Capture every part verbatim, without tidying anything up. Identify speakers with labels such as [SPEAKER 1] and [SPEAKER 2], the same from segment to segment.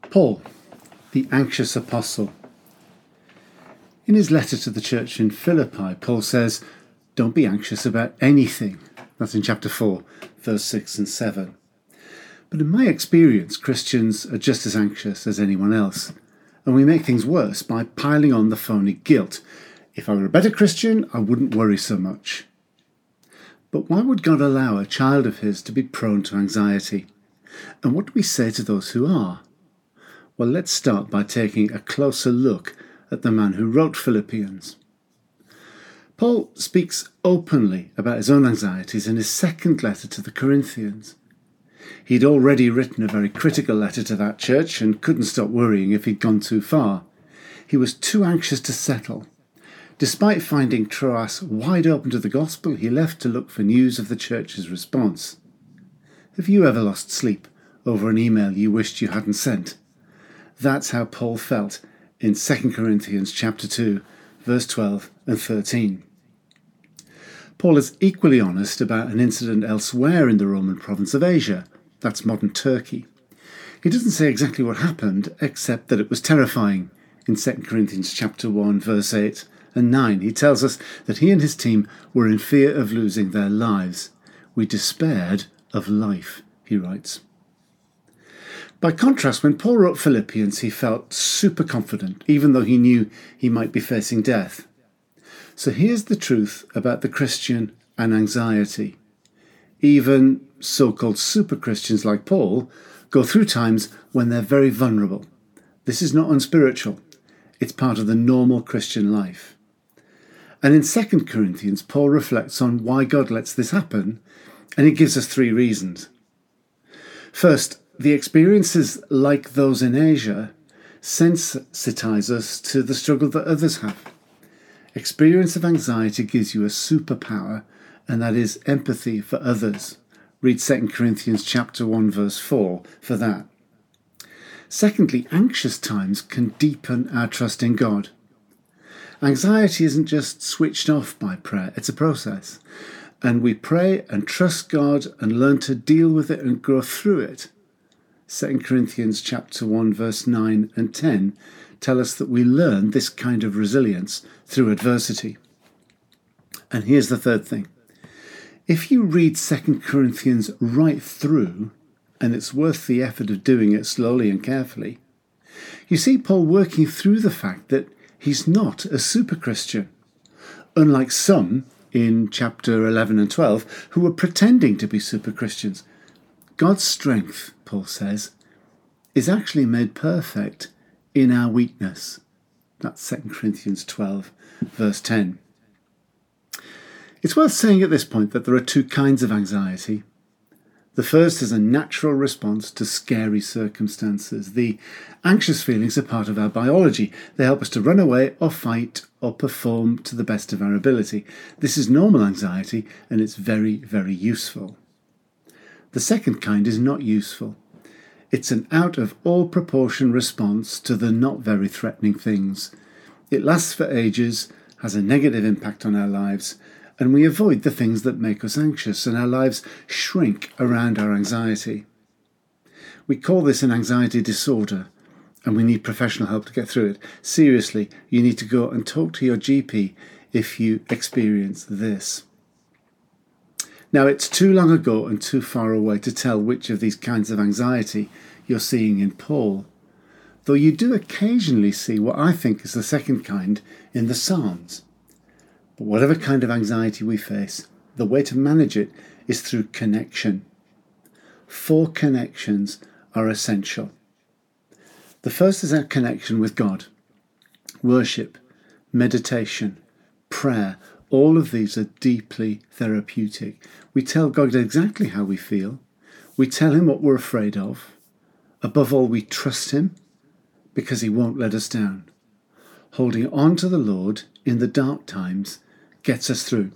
[SPEAKER 1] Paul, the anxious apostle. In his letter to the church in Philippi, Paul says, don't be anxious about anything. That's in chapter four, verse six and seven. But in my experience, Christians are just as anxious as anyone else. And we make things worse by piling on the phony guilt. If I were a better Christian, I wouldn't worry so much. But why would God allow a child of his to be prone to anxiety? And what do we say to those who are? Well, let's start by taking a closer look at the man who wrote Philippians. Paul speaks openly about his own anxieties in his second letter to the Corinthians. He'd already written a very critical letter to that church and couldn't stop worrying if he'd gone too far. He was too anxious to settle. Despite finding Troas wide open to the gospel, he left to look for news of the church's response. Have you ever lost sleep over an email you wished you hadn't sent? That's how Paul felt in Second Corinthians chapter two, verse twelve and thirteen. Paul is equally honest about an incident elsewhere in the Roman province of Asia. That's modern Turkey. He doesn't say exactly what happened, except that it was terrifying. In Second Corinthians chapter one, verse eight and nine, he tells us that he and his team were in fear of losing their lives. We despaired of life, he writes. By contrast, when Paul wrote Philippians, he felt super confident, even though he knew he might be facing death. So here's the truth about the Christian and anxiety. Even so-called super Christians like Paul go through times when they're very vulnerable. This is not unspiritual. It's part of the normal Christian life. And in Second Corinthians, Paul reflects on why God lets this happen, and he gives us three reasons. First, the experiences like those in Asia sensitize us to the struggle that others have. Experience of anxiety gives you a superpower, and that is empathy for others. Read Second Corinthians chapter one, verse four for that. Secondly, anxious times can deepen our trust in God. Anxiety isn't just switched off by prayer, it's a process. And we pray and trust God and learn to deal with it and grow through it. Second Corinthians chapter one, verse nine and ten tell us that we learn this kind of resilience through adversity. And here's the third thing. If you read Second Corinthians right through, and it's worth the effort of doing it slowly and carefully, you see Paul working through the fact that he's not a super Christian. Unlike some in chapter eleven and twelve who were pretending to be super Christians. God's strength, Paul says, is actually made perfect in our weakness. That's Second Corinthians twelve, verse ten. It's worth saying at this point that there are two kinds of anxiety. The first is a natural response to scary circumstances. The anxious feelings are part of our biology. They help us to run away or fight or perform to the best of our ability. This is normal anxiety, and it's very, very useful. The second kind is not useful. It's an out of all proportion response to the not very threatening things. It lasts for ages, has a negative impact on our lives, and we avoid the things that make us anxious, and our lives shrink around our anxiety. We call this an anxiety disorder, and we need professional help to get through it. Seriously, you need to go and talk to your G P if you experience this. Now, it's too long ago and too far away to tell which of these kinds of anxiety you're seeing in Paul, though you do occasionally see what I think is the second kind in the Psalms. But whatever kind of anxiety we face, the way to manage it is through connection. Four connections are essential. The first is our connection with God. Worship, meditation, prayer, all of these are deeply therapeutic. We tell God exactly how we feel. We tell him what we're afraid of. Above all, we trust him because he won't let us down. Holding on to the Lord in the dark times gets us through.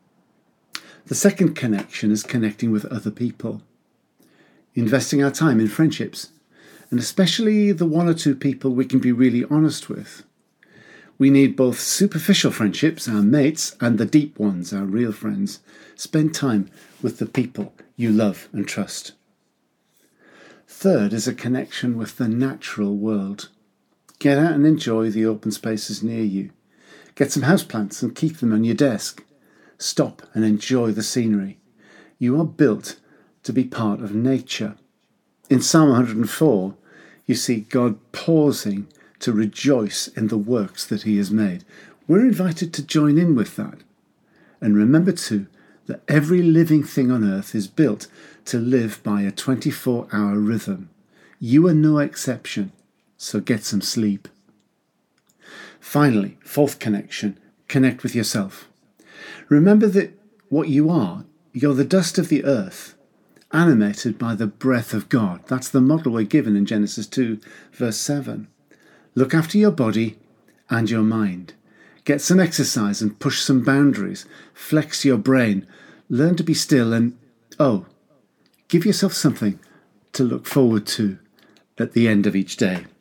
[SPEAKER 1] The second connection is connecting with other people. Investing our time in friendships, and especially the one or two people we can be really honest with. We need both superficial friendships, our mates, and the deep ones, our real friends. Spend time with the people you love and trust. Third is a connection with the natural world. Get out and enjoy the open spaces near you. Get some houseplants and keep them on your desk. Stop and enjoy the scenery. You are built to be part of nature. In Psalm one hundred four, you see God pausing to rejoice in the works that he has made. We're invited to join in with that. And remember too, that every living thing on earth is built to live by a twenty-four hour rhythm. You are no exception, so get some sleep. Finally, fourth connection, connect with yourself. Remember that what you are, you're the dust of the earth, animated by the breath of God. That's the model we're given in Genesis two, verse seven. Look after your body and your mind. Get some exercise and push some boundaries. Flex your brain. Learn to be still and, oh, give yourself something to look forward to at the end of each day.